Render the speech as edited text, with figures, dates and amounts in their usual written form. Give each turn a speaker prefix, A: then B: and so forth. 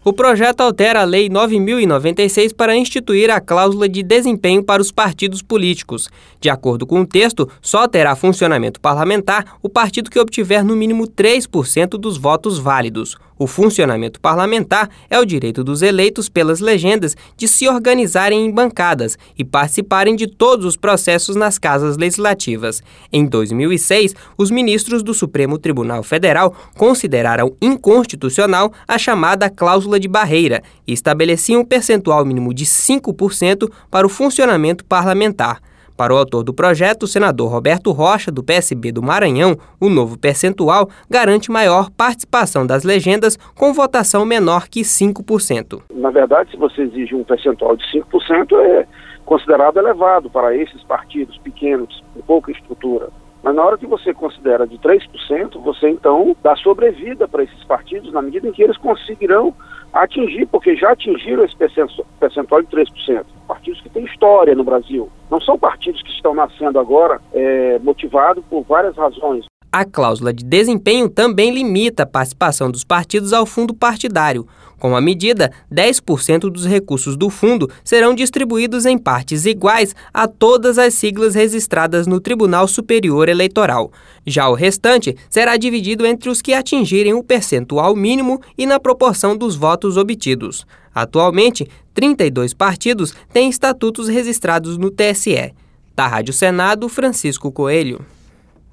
A: O projeto altera a Lei 9.096 para instituir a cláusula de desempenho para os partidos políticos. De acordo com o texto, só terá funcionamento parlamentar o partido que obtiver no mínimo 3% dos votos válidos. O funcionamento parlamentar é o direito dos eleitos pelas legendas de se organizarem em bancadas e participarem de todos os processos nas casas legislativas. Em 2006, os ministros do Supremo Tribunal Federal consideraram inconstitucional a chamada cláusula de barreira e estabeleciam um percentual mínimo de 5% para o funcionamento parlamentar. Para o autor do projeto, o senador Roberto Rocha, do PSB do Maranhão, o novo percentual garante maior participação das legendas com votação menor que 5%.
B: Na verdade, se você exige um percentual de 5%, é considerado elevado para esses partidos pequenos, com pouca estrutura. Mas na hora que você considera de 3%, você então dá sobrevida para esses partidos na medida em que eles conseguirão atingir, porque já atingiram esse percentual de 3%. Partidos que têm história no Brasil. Não são partidos que estão nascendo agora motivados por várias razões.
A: A cláusula de desempenho também limita a participação dos partidos ao fundo partidário. Com a medida, 10% dos recursos do fundo serão distribuídos em partes iguais a todas as siglas registradas no Tribunal Superior Eleitoral. Já o restante será dividido entre os que atingirem o percentual mínimo e na proporção dos votos obtidos. Atualmente, 32 partidos têm estatutos registrados no TSE. Da Rádio Senado, Francisco Coelho.